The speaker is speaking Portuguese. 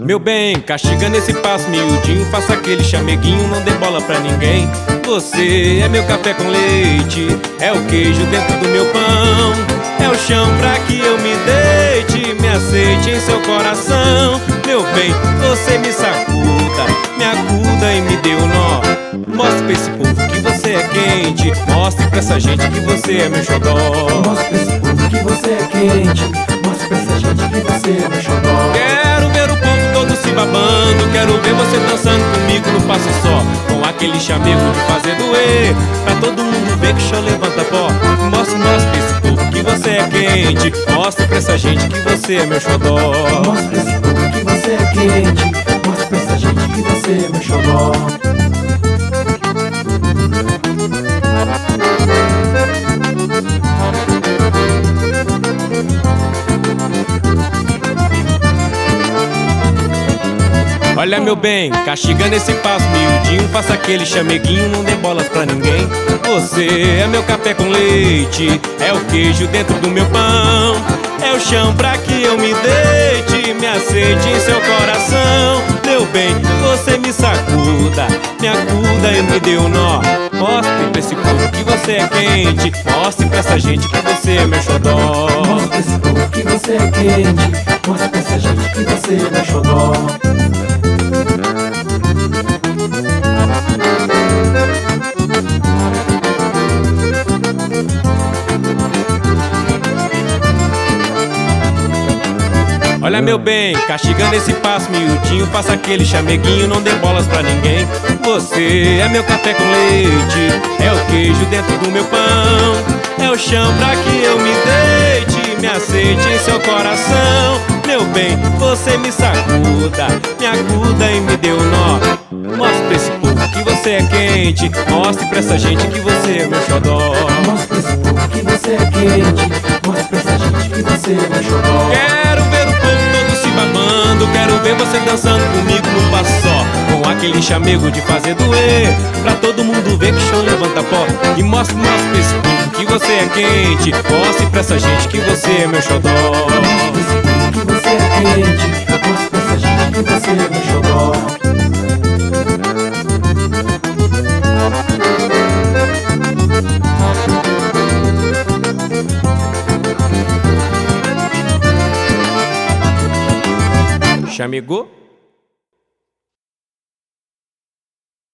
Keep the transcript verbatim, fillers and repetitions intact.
Meu bem, castiga nesse passo miudinho, faça aquele chameguinho, não dê bola pra ninguém. Você é meu café com leite, é o queijo dentro do meu pão, é o chão pra que eu me deite, me aceite em seu coração. Meu bem, você me sacuda, me acuda e me dê o nó. Mostre pra esse povo que você é quente, mostre pra essa gente que você é meu xodó. Mostre pra esse povo que você é quente, mostre pra essa gente que você é meu xodó. Quero ver o povo todo se babando, quero ver você dançando comigo no passo só, com aquele chamego de fazer doer, pra todo mundo ver que o chão levanta pó. Mostre, mostre pra esse povo que você é quente, mostre pra essa gente que você é meu xodó. Mostre pra esse povo que você é quente, mostre pra essa gente que você é meu xodó. Olha meu bem, castiga nesse passo miudinho, faça aquele chameguinho, não dê bolas pra ninguém. Você é meu café com leite, é o queijo dentro do meu pão, é o chão pra que eu me deite, me aceite em seu coração. Meu bem, você me sacuda, me acuda e me dê um nó. Mostre pra esse povo que você é quente, mostre pra essa gente que você é meu xodó. Mostre pra esse povo que você é quente, mostre pra essa gente que você é meu xodó. Olha meu bem, castiga nesse passo miudinho, faça aquele chameguinho, não dê bolas pra ninguém. Você é meu café com leite, é o queijo dentro do meu pão, é o chão pra que eu me deite, me aceite em seu coração. Meu bem, você me sacuda, me acuda e me dê um nó. Mostre pra esse povo que você é quente, mostre pra essa gente que você é meu xodó. Mostre pra esse povo que você é quente, mostre pra essa gente que você é meu xodó. Quero ver o povo todo se babando, quero ver você dançando comigo no passo só, com aquele chamego de fazer doer, pra todo mundo ver que o chão levanta pó. E mostre, mostre pra esse povo que você é quente, mostre pra essa gente que você é meu xodó. Mostre pra esse povo que você é quente, mostre pra essa gente que você é meu xodó. Chamegou?